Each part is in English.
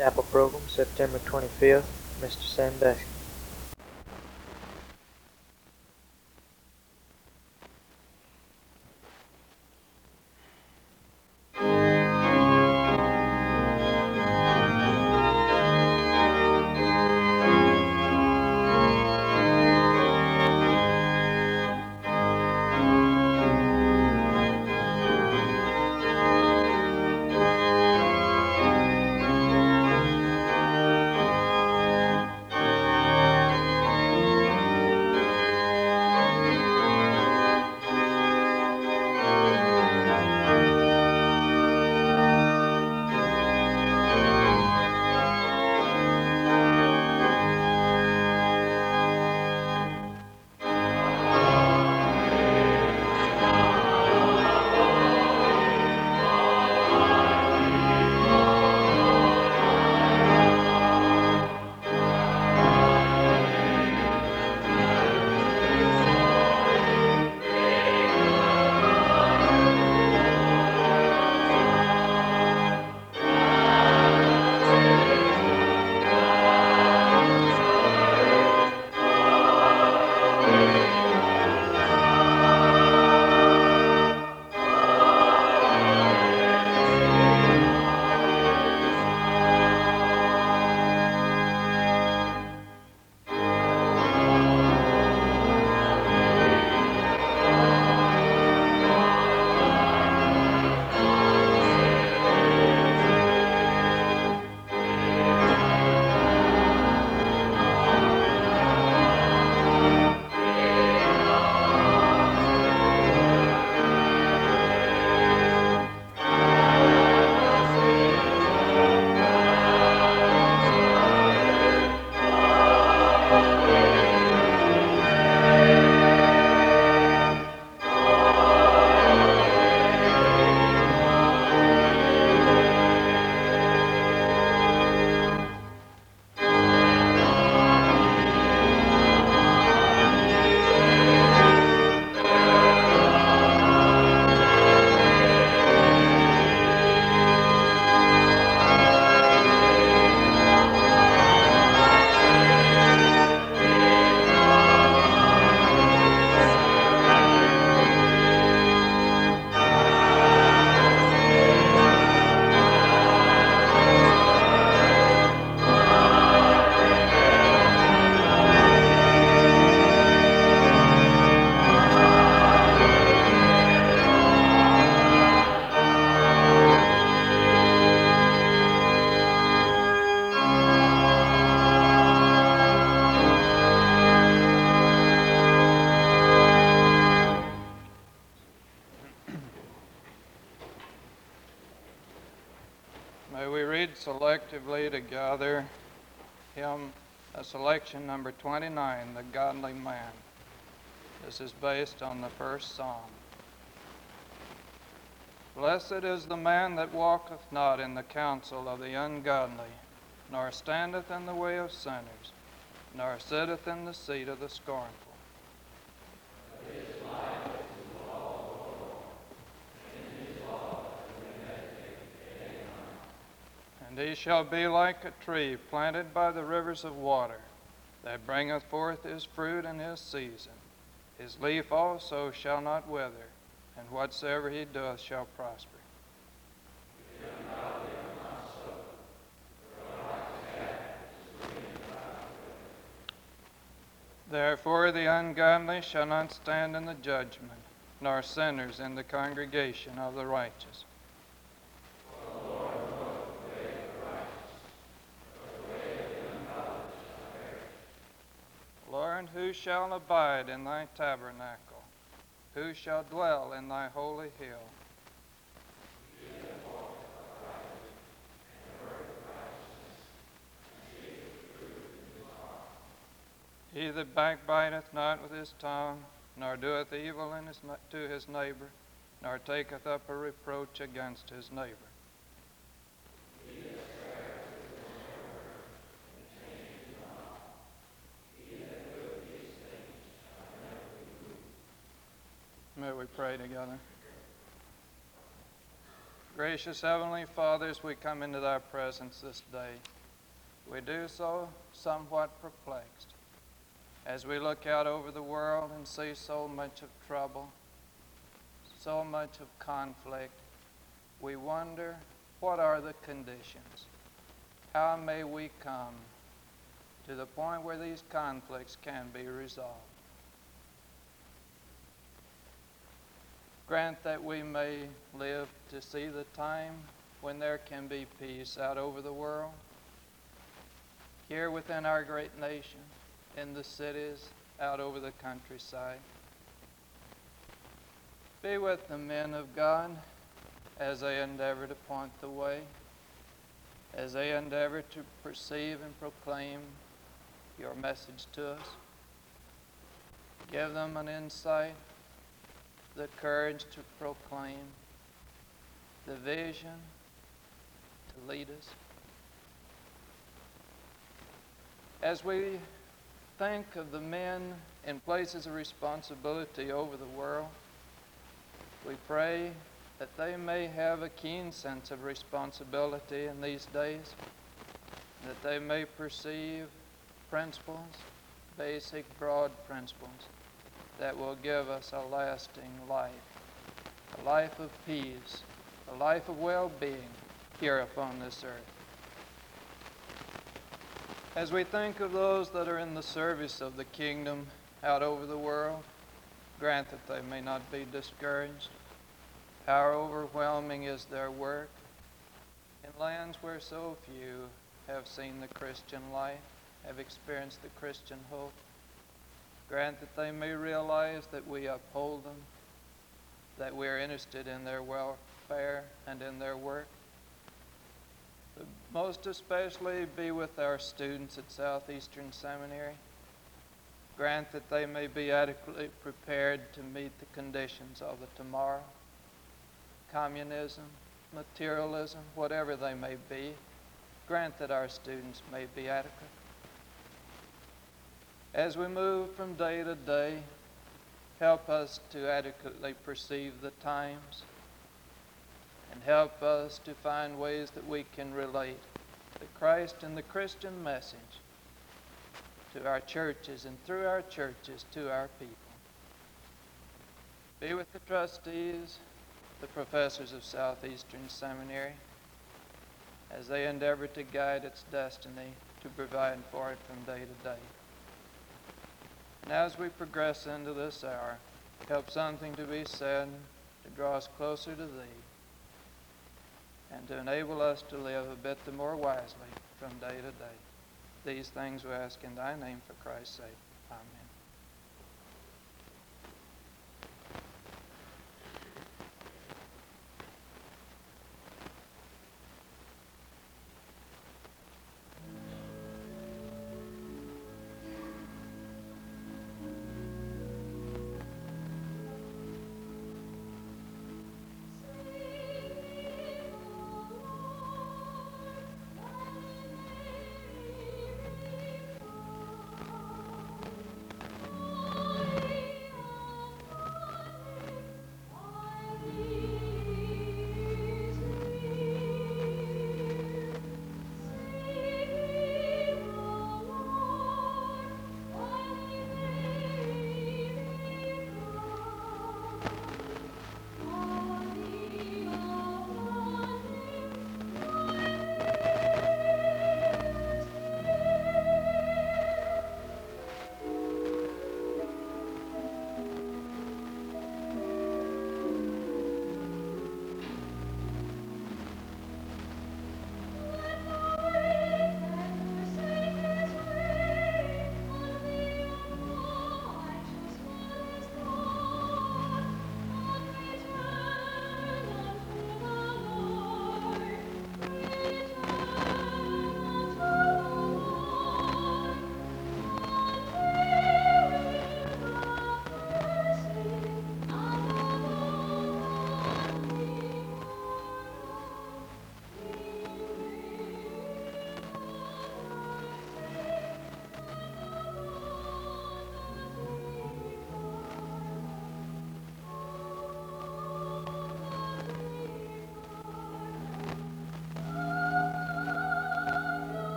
Chapel Program, September 25th, Mr. Sandusky. May we read selectively together hymn selection number 29, The Godly Man. This is based on the first psalm. Blessed is the man that walketh not in the counsel of the ungodly, nor standeth in the way of sinners, nor sitteth in the seat of the scornful. And he shall be like a tree planted by the rivers of water, that bringeth forth his fruit in his season. His leaf also shall not wither, and whatsoever he doeth shall prosper. Therefore the ungodly shall not stand in the judgment, nor sinners in the congregation of the righteous. Lord, who shall abide in thy tabernacle? Who shall dwell in thy holy hill? He that backbiteth not with his tongue, nor doeth evil to his neighbor, nor taketh up a reproach against his neighbor. May we pray together. Gracious Heavenly Father, as we come into thy presence this day, we do so somewhat perplexed. As we look out over the world and see so much of trouble, so much of conflict, we wonder, what are the conditions? How may we come to the point where these conflicts can be resolved? Grant that we may live to see the time when there can be peace out over the world, here within our great nation, in the cities, out over the countryside. Be with the men of God as they endeavor to point the way, as they endeavor to perceive and proclaim your message to us. Give them an insight, the courage to proclaim, the vision to lead us. As we think of the men in places of responsibility over the world, we pray that they may have a keen sense of responsibility in these days, that they may perceive principles, basic, broad principles, that will give us a lasting life, a life of peace, a life of well-being here upon this earth. As we think of those that are in the service of the kingdom out over the world, grant that they may not be discouraged. How overwhelming is their work in lands where so few have seen the Christian life, have experienced the Christian hope. Grant that they may realize that we uphold them, that we are interested in their welfare and in their work. But most especially be with our students at Southeastern Seminary. Grant that they may be adequately prepared to meet the conditions of the tomorrow. Communism, materialism, whatever they may be, grant that our students may be adequate. As we move from day to day, help us to adequately perceive the times, and help us to find ways that we can relate the Christ and the Christian message to our churches and through our churches to our people. Be with the trustees, the professors of Southeastern Seminary, as they endeavor to guide its destiny, to provide for it from day to day. And as we progress into this hour, help something to be said to draw us closer to Thee and to enable us to live a bit the more wisely from day to day. These things we ask in Thy name for Christ's sake. Amen.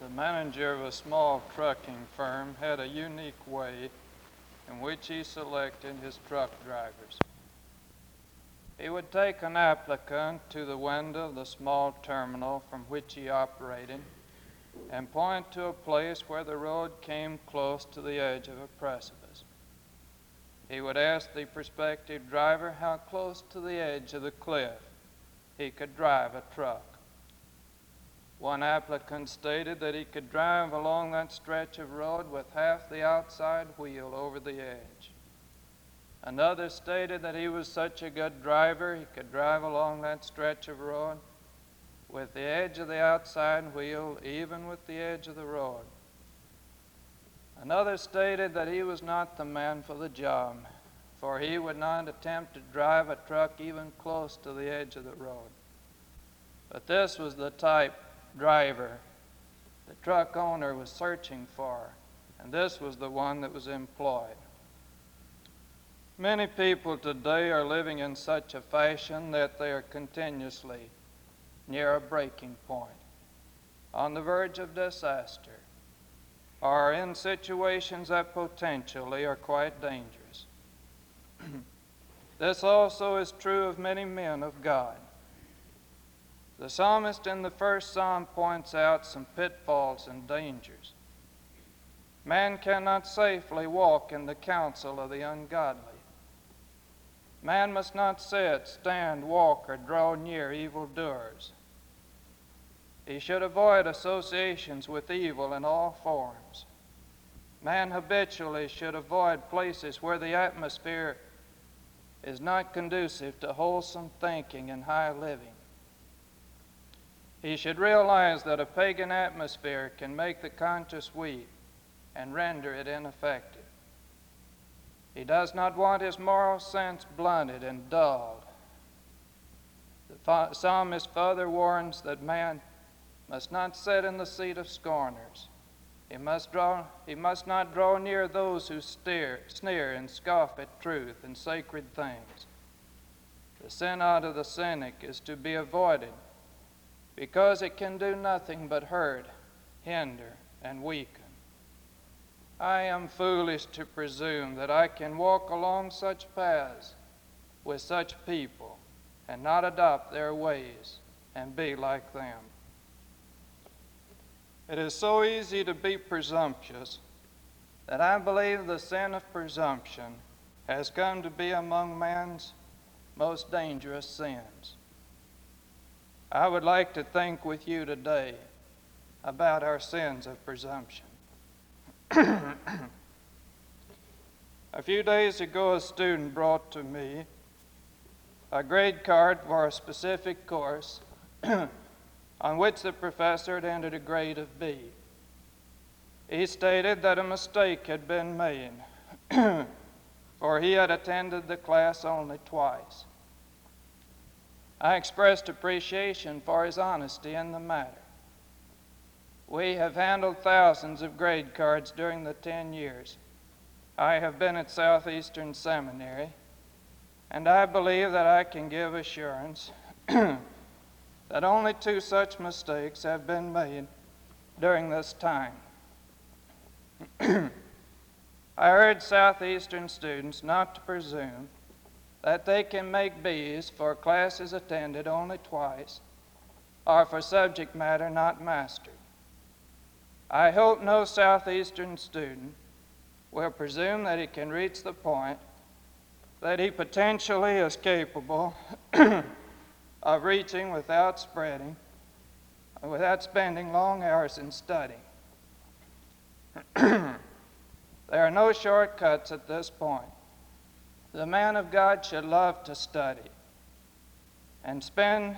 the manager of a small trucking firm had a unique way in which he selected his truck drivers. He would take an applicant to the window of the small terminal from which he operated and point to a place where the road came close to the edge of a precipice. He would ask the prospective driver how close to the edge of the cliff he could drive a truck. One applicant stated that he could drive along that stretch of road with half the outside wheel over the edge. Another stated that he was such a good driver he could drive along that stretch of road with the edge of the outside wheel even with the edge of the road. Another stated that he was not the man for the job, for he would not attempt to drive a truck even close to the edge of the road. But this was the type driver the truck owner was searching for, and this was the one that was employed. Many people today are living in such a fashion that they are continuously near a breaking point, on the verge of disaster, or in situations that potentially are quite dangerous. This also is true of many men of God. The psalmist in the first psalm points out some pitfalls and dangers. Man cannot safely walk in the counsel of the ungodly. Man must not sit, stand, walk, or draw near evildoers. He should avoid associations with evil in all forms. Man habitually should avoid places where the atmosphere is not conducive to wholesome thinking and high living. He should realize that a pagan atmosphere can make the conscience weak and render it ineffective. He does not want his moral sense blunted and dulled. The psalmist further warns that man must not sit in the seat of scorners. He must not draw near those who sneer and scoff at truth and sacred things. The synod of the cynic is to be avoided because it can do nothing but hurt, hinder, and weaken. I am foolish to presume that I can walk along such paths with such people and not adopt their ways and be like them. It is so easy to be presumptuous that I believe the sin of presumption has come to be among man's most dangerous sins. I would like to think with you today about our sins of presumption. A few days ago, a student brought to me a grade card for a specific course on which the professor had entered a grade of B. He stated that a mistake had been made, for he had attended the class only twice. I expressed appreciation for his honesty in the matter. We have handled thousands of grade cards during the 10 years I have been at Southeastern Seminary, and I believe that I can give assurance that only 2 such mistakes have been made during this time. I urge Southeastern students not to presume that they can make B's for classes attended only twice or for subject matter not mastered. I hope no Southeastern student will presume that he can reach the point that he potentially is capable of reaching without spending long hours in studying. There are no shortcuts at this point. The man of God should love to study and spend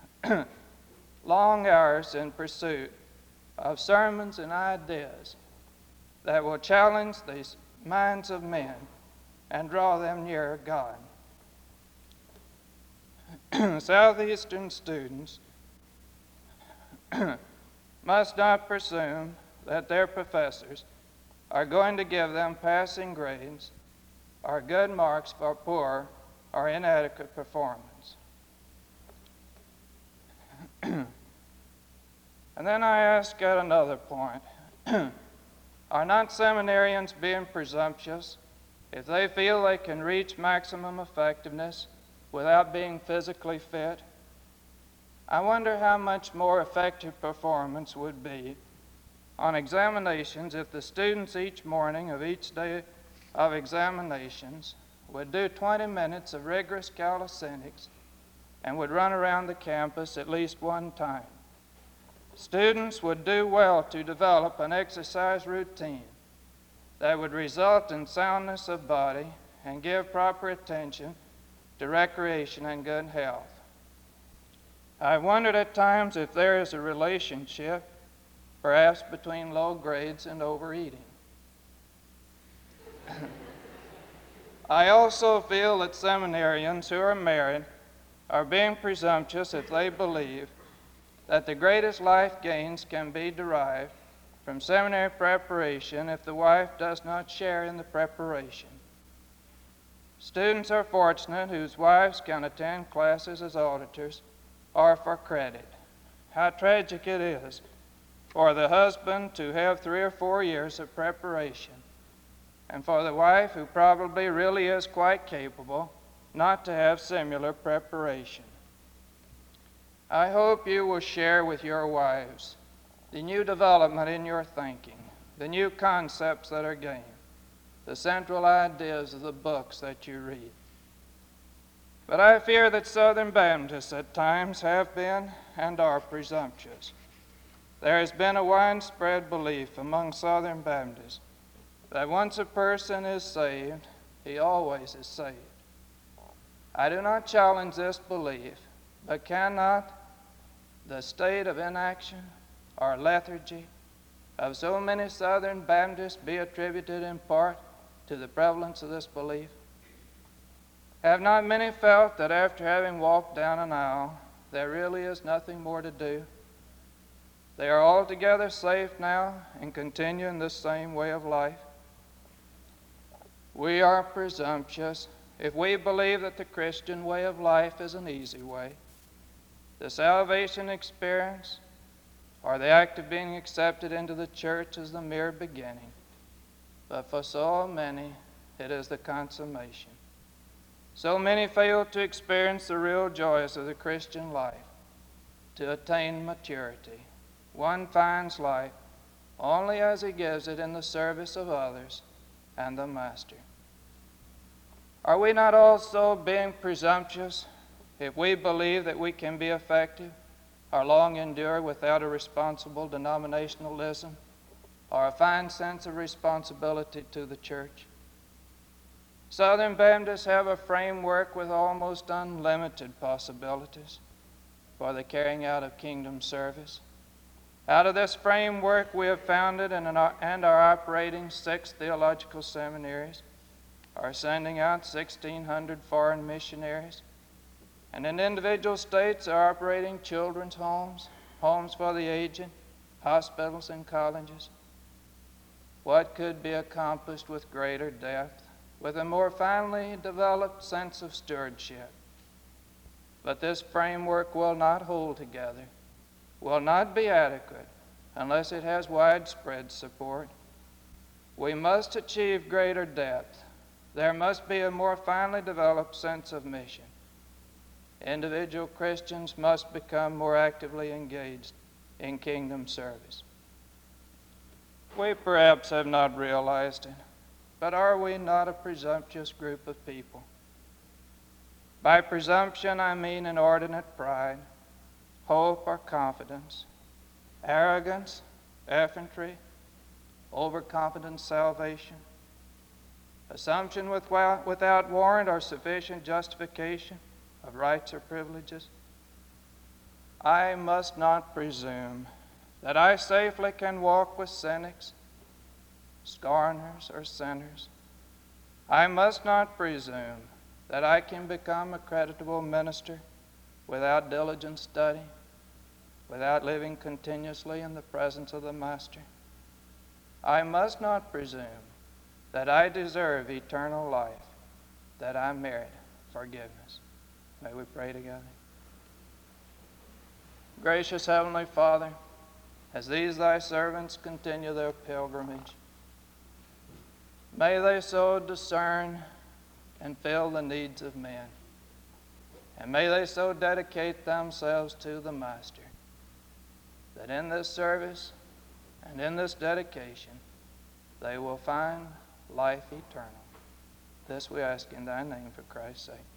long hours in pursuit of sermons and ideas that will challenge the minds of men and draw them nearer God. Southeastern students must not presume that their professors are going to give them passing grades or good marks for poor or inadequate performance. And then I ask at another point, are not seminarians being presumptuous if they feel they can reach maximum effectiveness without being physically fit? I wonder how much more effective performance would be on examinations if the students each morning of each day of examinations would do 20 minutes of rigorous calisthenics and would run around the campus at least one time. Students would do well to develop an exercise routine that would result in soundness of body and give proper attention to recreation and good health. I wondered at times if there is a relationship, perhaps between low grades and overeating. I also feel that seminarians who are married are being presumptuous if they believe that the greatest life gains can be derived from seminary preparation if the wife does not share in the preparation. Students are fortunate whose wives can attend classes as auditors or for credit. How tragic it is for the husband to have 3 or 4 years of preparation, and for the wife, who probably really is quite capable, not to have similar preparation. I hope you will share with your wives the new development in your thinking, the new concepts that are gained, the central ideas of the books that you read. But I fear that Southern Baptists at times have been and are presumptuous. There has been a widespread belief among Southern Baptists that once a person is saved, he always is saved. I do not challenge this belief, but cannot the state of inaction or lethargy of so many Southern Baptists be attributed in part to the prevalence of this belief? Have not many felt that after having walked down an aisle, there really is nothing more to do? They are altogether safe now and continue in this same way of life. We are presumptuous if we believe that the Christian way of life is an easy way. The salvation experience or the act of being accepted into the church is the mere beginning. But for so many, it is the consummation. So many fail to experience the real joys of the Christian life, to attain maturity. One finds life only as he gives it in the service of others and the Master. Are we not also being presumptuous if we believe that we can be effective or long endure without a responsible denominationalism or a fine sense of responsibility to the church? Southern Baptists have a framework with almost unlimited possibilities for the carrying out of kingdom service. Out of this framework, we have founded and are operating 6 theological seminaries, are sending out 1,600 foreign missionaries, and in individual states are operating children's homes, homes for the aged, hospitals and colleges. What could be accomplished with greater depth, with a more finely developed sense of stewardship? But this framework will not hold together, will not be adequate unless it has widespread support. We must achieve greater depth. There must be a more finely developed sense of mission. Individual Christians must become more actively engaged in kingdom service. We perhaps have not realized it, but are we not a presumptuous group of people? By presumption, I mean inordinate pride, hope or confidence, arrogance, effrontery, overconfident salvation, assumption without warrant or sufficient justification of rights or privileges. I must not presume that I safely can walk with cynics, scorners, or sinners. I must not presume that I can become a creditable minister without diligent study, without living continuously in the presence of the Master. I must not presume that I deserve eternal life, that I merit forgiveness. May we pray together. Gracious Heavenly Father, as these thy servants continue their pilgrimage. May they so discern and fill the needs of men. And may they so dedicate themselves to the Master that in this service and in this dedication they will find life eternal. This we ask in thy name for Christ's sake.